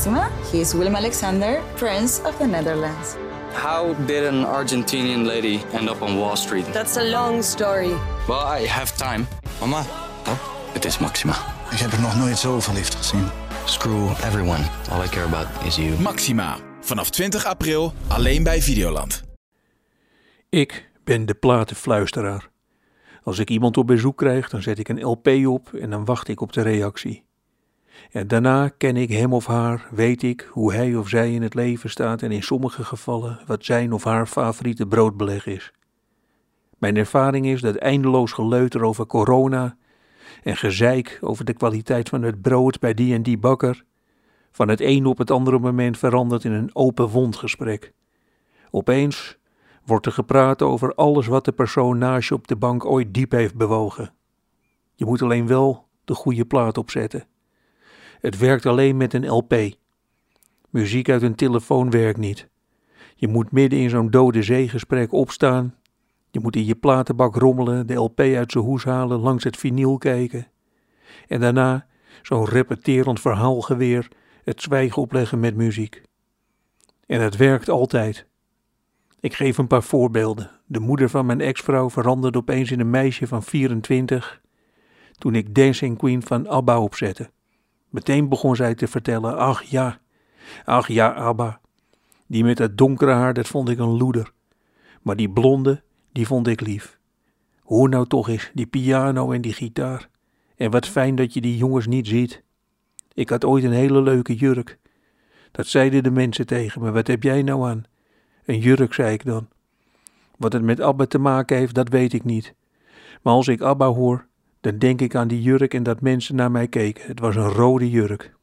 Maxima. He is Willem-Alexander, Prince of the Netherlands. How did an Argentinian lady end up on Wall Street? That's a long story. Well, I have time. Mama, Het is Maxima. ik heb er nog nooit zo verliefd gezien. Screw everyone. All I care about is you. Maxima. Vanaf 20 april alleen bij Videoland. Ik ben de platenfluisteraar. Als ik iemand op bezoek krijg, dan zet ik een LP op en dan wacht ik op de reactie. En daarna ken ik hem of haar, weet ik hoe hij of zij in het leven staat en in sommige gevallen wat zijn of haar favoriete broodbeleg is. Mijn ervaring is dat eindeloos geleuter over corona en gezeik over de kwaliteit van het brood bij die en die bakker van het een op het andere moment verandert in een open wondgesprek. Opeens wordt er gepraat over alles wat de persoon naast je op de bank ooit diep heeft bewogen. Je moet alleen wel de goede plaat opzetten. Het werkt alleen met een LP. Muziek uit een telefoon werkt niet. Je moet midden in zo'n dode zeegesprek opstaan. Je moet in je platenbak rommelen, de LP uit zijn hoes halen, langs het vinyl kijken. En daarna zo'n repeterend verhaalgeweer het zwijgen opleggen met muziek. En het werkt altijd. Ik geef een paar voorbeelden. De moeder van mijn ex-vrouw veranderde opeens in een meisje van 24 toen ik Dancing Queen van ABBA opzette. Meteen begon zij te vertellen, ach ja, ABBA. Die met dat donkere haar, dat vond ik een loeder. Maar die blonde, die vond ik lief. Hoor nou toch eens, die piano en die gitaar. En wat fijn dat je die jongens niet ziet. Ik had ooit een hele leuke jurk. Dat zeiden de mensen tegen me, wat heb jij nou aan? Een jurk, zei ik dan. Wat het met ABBA te maken heeft, dat weet ik niet. Maar als ik ABBA hoor, dan denk ik aan die jurk en dat mensen naar mij keken. Het was een rode jurk.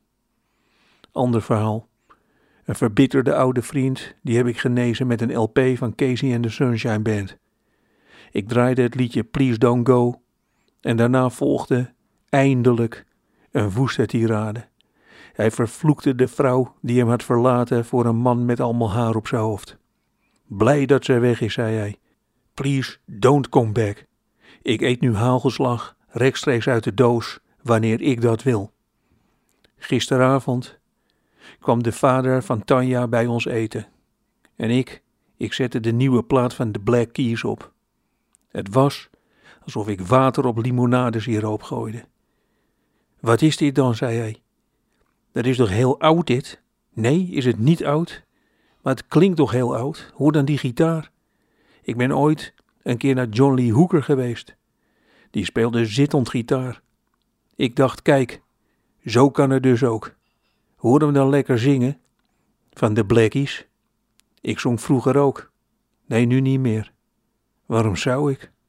Ander verhaal. Een verbitterde oude vriend, die heb ik genezen met een LP van Casey and the Sunshine Band. Ik draaide het liedje Please Don't Go en daarna volgde eindelijk een woeste tirade. Hij vervloekte de vrouw die hem had verlaten voor een man met allemaal haar op zijn hoofd. Blij dat zij weg is, zei hij. Please don't come back. Ik eet nu hagelslag rechtstreeks uit de doos wanneer ik dat wil. Gisteravond kwam de vader van Tanja bij ons eten. En ik zette de nieuwe plaat van The Black Keys op. Het was alsof ik water op limonadesiroop gooide. Wat is dit dan, zei hij. Dat is toch heel oud dit? Nee, is het niet oud? Maar het klinkt toch heel oud? Hoor dan die gitaar. Ik ben ooit een keer naar John Lee Hooker geweest. Die speelde zittend gitaar. Ik dacht, kijk, zo kan het dus ook. Hoor hem dan lekker zingen van de Blackies. Ik zong vroeger ook. Nee, nu niet meer. Waarom zou ik?